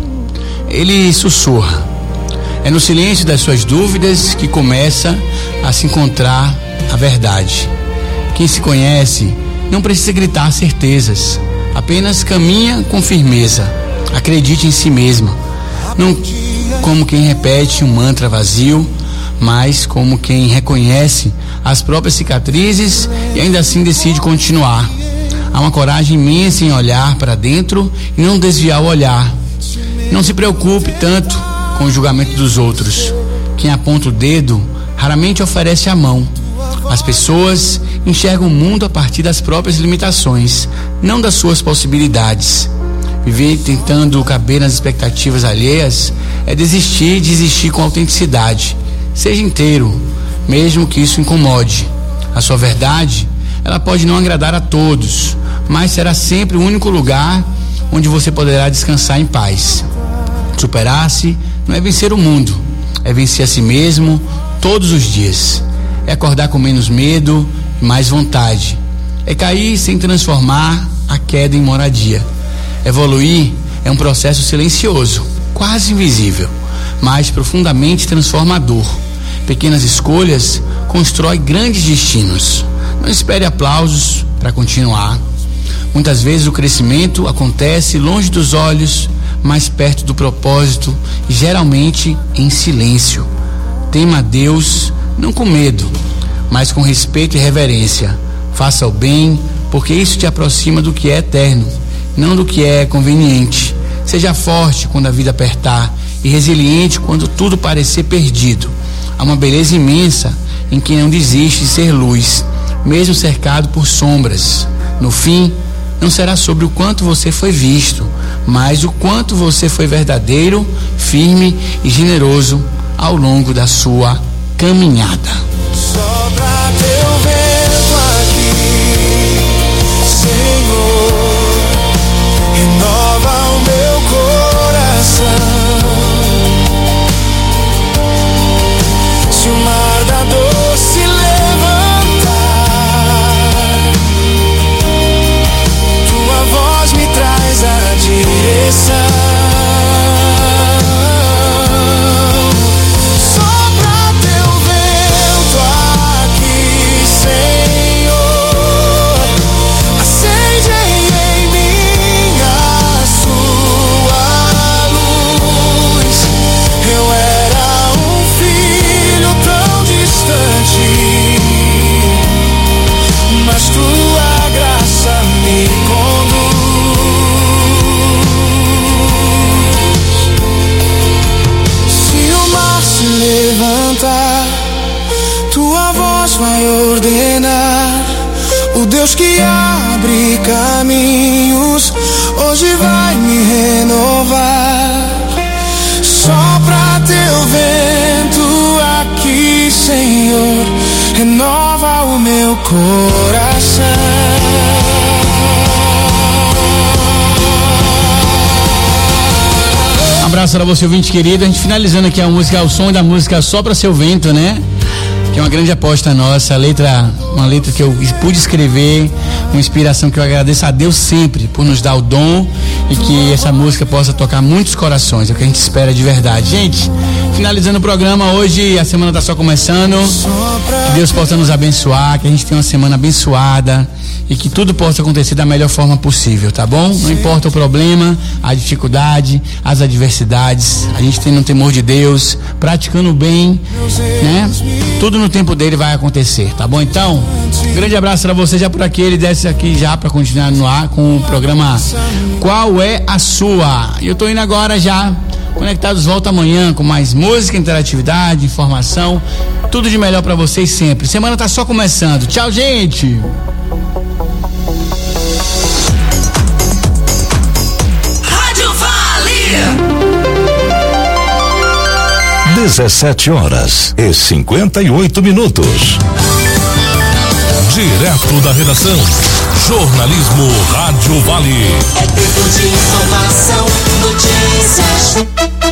ele sussurra. É no silêncio das suas dúvidas que começa a se encontrar a verdade. Quem se conhece não precisa gritar certezas, apenas caminha com firmeza. Acredite em si mesma, não como quem repete um mantra vazio, mas como quem reconhece as próprias cicatrizes e ainda assim decide continuar. Há uma coragem imensa em olhar para dentro e não desviar o olhar. Não se preocupe tanto com o julgamento dos outros. Quem aponta o dedo raramente oferece a mão. As pessoas enxergam o mundo a partir das próprias limitações, não das suas possibilidades. Viver tentando caber nas expectativas alheias é desistir de existir com autenticidade. Seja inteiro, mesmo que isso incomode. A sua verdade, ela pode não agradar a todos, mas será sempre o único lugar onde você poderá descansar em paz. Superar-se não é vencer o mundo, é vencer a si mesmo todos os dias. É acordar com menos medo e mais vontade. É cair sem transformar a queda em moradia. Evoluir é um processo silencioso, quase invisível, mas profundamente transformador. Pequenas escolhas constroem grandes destinos. Não espere aplausos para continuar. Muitas vezes o crescimento acontece longe dos olhos, mais perto do propósito e geralmente em silêncio. Tema a Deus, não com medo, mas com respeito e reverência. Faça o bem, porque isso te aproxima do que é eterno, não do que é conveniente. Seja forte quando a vida apertar e resiliente quando tudo parecer perdido. Há uma beleza imensa em quem não desiste de ser luz, mesmo cercado por sombras. No fim, não será sobre o quanto você foi visto, mas o quanto você foi verdadeiro, firme e generoso ao longo da sua caminhada. Sopra teu vento aqui, Senhor, renova o meu coração. Se o mar da dor se levantar, tua voz me traz a direção. Mas tua graça me conduz. Se o mar se levantar, tua voz vai ordenar. O Deus que abre caminhos hoje vai me renovar. Sopra teu vento aqui, meu coração. Um abraço para você, ouvinte querido. A gente finalizando aqui a música, o som da música Só Pra Seu Vento, né? Que é uma grande aposta nossa, a letra, uma letra que eu pude escrever, uma inspiração que eu agradeço a Deus sempre por nos dar o dom e que essa música possa tocar muitos corações, é o que a gente espera de verdade. Gente, finalizando o programa hoje, a semana está só começando, que Deus possa nos abençoar, que a gente tenha uma semana abençoada e que tudo possa acontecer da melhor forma possível, tá bom? Não importa o problema, a dificuldade, as adversidades, a gente tem no temor de Deus, praticando o bem, né? Tudo no tempo dele vai acontecer, tá bom? Então, um grande abraço pra você, já por aqui, ele desce aqui já pra continuar no ar com o programa Qual é a Sua? E eu tô indo agora já, conectados, volta amanhã com mais música, interatividade, informação, tudo de melhor pra vocês sempre. Semana tá só começando. Tchau, gente! Rádio Vale. dezessete horas e cinquenta e oito minutos. Direto da redação, jornalismo Rádio Vale. É tempo de informação, notícias.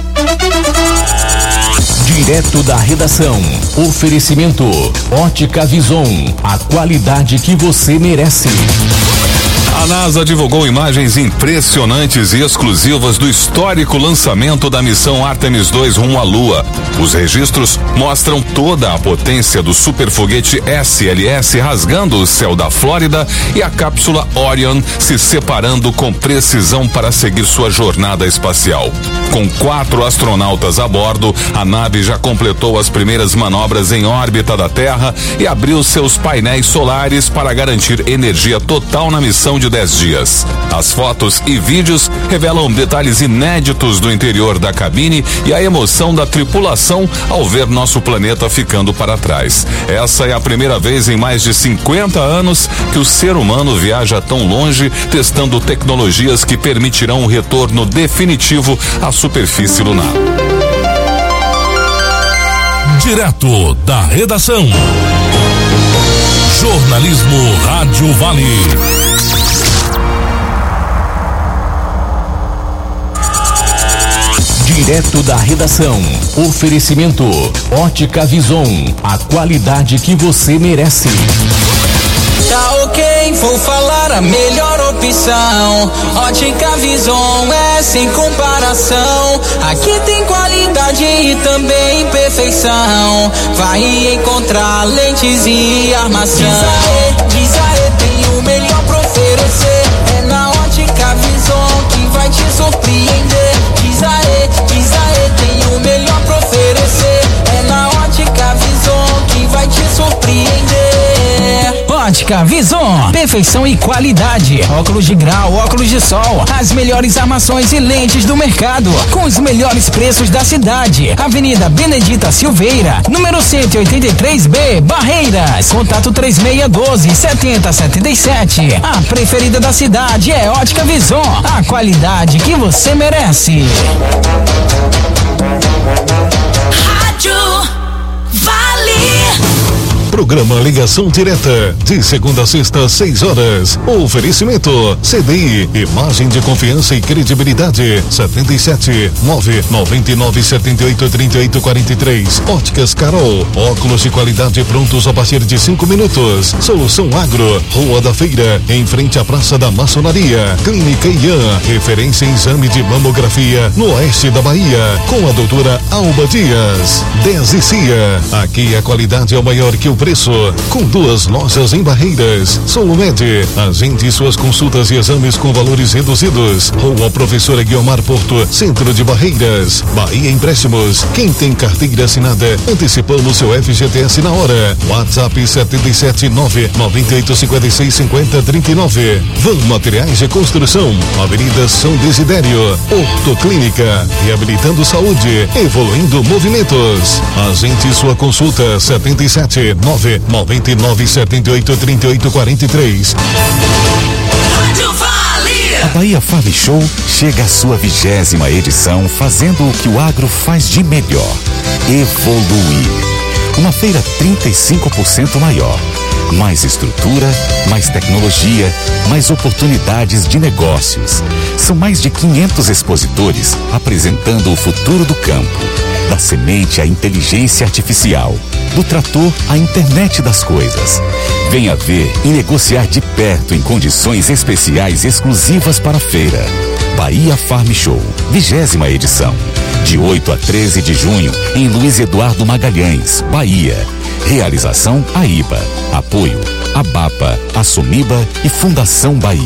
Direto da redação, oferecimento Ótica Vison, a qualidade que você merece. A NASA divulgou imagens impressionantes e exclusivas do histórico lançamento da missão Artemis dois rumo à Lua. Os registros mostram toda a potência do superfoguete S L S rasgando o céu da Flórida e a cápsula Orion se separando com precisão para seguir sua jornada espacial. Com quatro astronautas a bordo, a nave já completou as primeiras manobras em órbita da Terra e abriu seus painéis solares para garantir energia total na missão de dez dias. As fotos e vídeos revelam detalhes inéditos do interior da cabine e a emoção da tripulação ao ver nosso planeta ficando para trás. Essa é a primeira vez em mais de cinquenta anos que o ser humano viaja tão longe, testando tecnologias que permitirão um retorno definitivo à superfície lunar. Direto da redação, jornalismo Rádio Vale. Direto da redação, oferecimento Ótica Vison, a qualidade que você merece. Tá ok, vou falar a melhor opção. Ótica Vison é sem comparação. Aqui tem qualidade e também perfeição. Vai encontrar lentes e armação. Diz aê, diz aê, tem o melhor pra oferecer. É na Ótica Vison que vai te surpreender. Diz aê, diz aê, tem o melhor pra oferecer. É na Ótica Vison que vai te surpreender. Ótica Vison, perfeição e qualidade. Óculos de grau, óculos de sol, as melhores armações e lentes do mercado, com os melhores preços da cidade. Avenida Benedita Silveira, número cento e oitenta e três B, Barreiras. Contato três seis um dois, sete zero sete sete. A preferida da cidade é Ótica Vison, a qualidade que você merece. Rádio Vale. Programa Ligação Direta, de segunda a sexta, seis horas. Oferecimento C D I, imagem de confiança e credibilidade. setenta e sete, nove nove nove, sete oito, três oito quatro três. Óticas Carol, óculos de qualidade prontos a partir de cinco minutos. Solução Agro, Rua da Feira, em frente à Praça da Maçonaria. Clínica Ian, referência em exame de mamografia no oeste da Bahia, com a doutora Alba Dias. dez e Cia, aqui a qualidade é o maior que o preço, com duas lojas em Barreiras. Solumed, agende suas consultas e exames com valores reduzidos. Rua Professora Guiomar Porto, centro de Barreiras. Bahia Empréstimos, quem tem carteira assinada, antecipando seu F G T S na hora. WhatsApp sete sete nove, nove oito cinco seis, cinco zero três nove. Van Materiais de Construção, Avenida São Desidério. Ortoclínica, reabilitando saúde, evoluindo movimentos. Agende sua consulta sete sete nove, nove nove sete oito, três oito quatro três. Rádio Vale. A Bahia Fale Show chega à sua vigésima edição, fazendo o que o agro faz de melhor: evoluir. Uma feira trinta e cinco por cento maior, Mais estrutura, mais tecnologia, mais oportunidades de negócios. São mais de quinhentos expositores apresentando o futuro do campo. Da semente à inteligência artificial, do trator à internet das coisas. Venha ver e negociar de perto em condições especiais exclusivas para a feira. Bahia Farm Show, vigésima edição. De oito a treze de junho, em Luiz Eduardo Magalhães, Bahia. Realização AIBA. Apoio ABAPA, Assumiba e Fundação Bahia.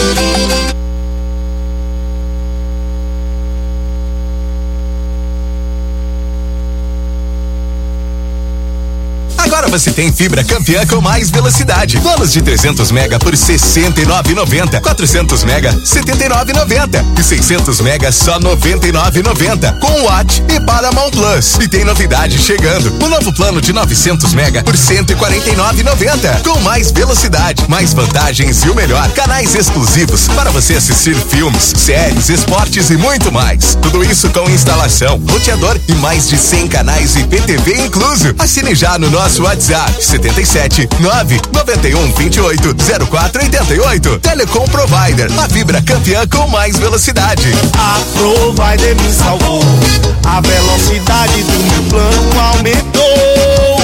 Agora você tem fibra campeã com mais velocidade. Planos de trezentos mega por sessenta e nove reais e noventa centavos. quatrocentos mega, setenta e nove reais e noventa centavos. E seiscentos mega, só noventa e nove reais e noventa centavos. Com Watt e Paramount Plus. E tem novidade chegando. O novo plano de novecentos mega por cento e quarenta e nove reais e noventa centavos. Com mais velocidade, mais vantagens e o melhor, canais exclusivos para você assistir filmes, séries, esportes e muito mais. Tudo isso com instalação, roteador e mais de cem canais e P T V incluso. Assine já no nosso WhatsApp setenta e sete, nove, noventa e um, vinte e oito, zero quatro, oitenta e oito. Telecom Provider, a fibra campeã com mais velocidade. A Provider me salvou, a velocidade do meu plano aumentou.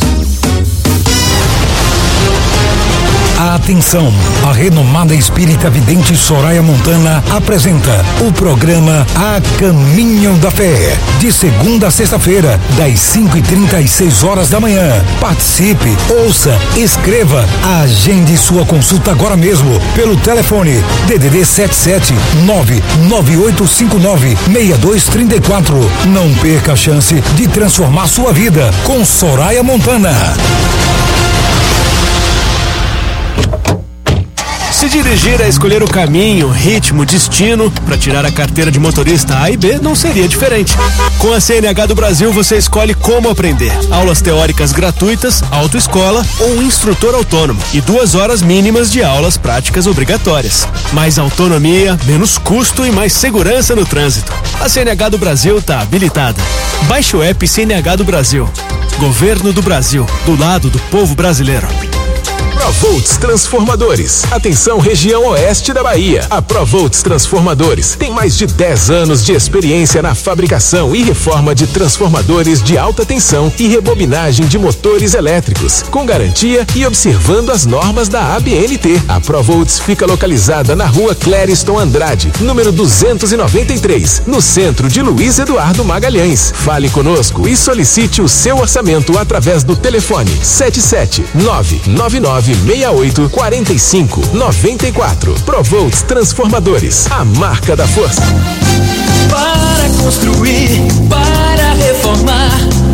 Atenção, a renomada espírita vidente Soraya Montana apresenta o programa A Caminho da Fé, de segunda a sexta-feira, das cinco e trinta e seis horas da manhã. Participe, ouça, escreva, agende sua consulta agora mesmo pelo telefone D D D sete sete nove nove oito cinco nove seis dois três quatro. Não perca a chance de transformar sua vida com Soraya Montana. Se dirigir é escolher o caminho, ritmo, destino para tirar a carteira de motorista A e B não seria diferente. Com a C N H do Brasil você escolhe como aprender. Aulas teóricas gratuitas, autoescola ou um instrutor autônomo e duas horas mínimas de aulas práticas obrigatórias. Mais autonomia, menos custo e mais segurança no trânsito. A C N H do Brasil está habilitada. Baixe o app C N H do Brasil. Governo do Brasil, do lado do povo brasileiro. Provolts Transformadores. Atenção, região oeste da Bahia. A Provolts Transformadores tem mais de dez anos de experiência na fabricação e reforma de transformadores de alta tensão e rebobinagem de motores elétricos, com garantia e observando as normas da A B N T. A Provolts fica localizada na rua Clériston Andrade, número duzentos e noventa e três, no centro de Luiz Eduardo Magalhães. Fale conosco e solicite o seu orçamento através do telefone sete sete nove nove nove seis oito quatro cinco nove quatro. Provolts Transformadores, a marca da força. Para construir, para reformar,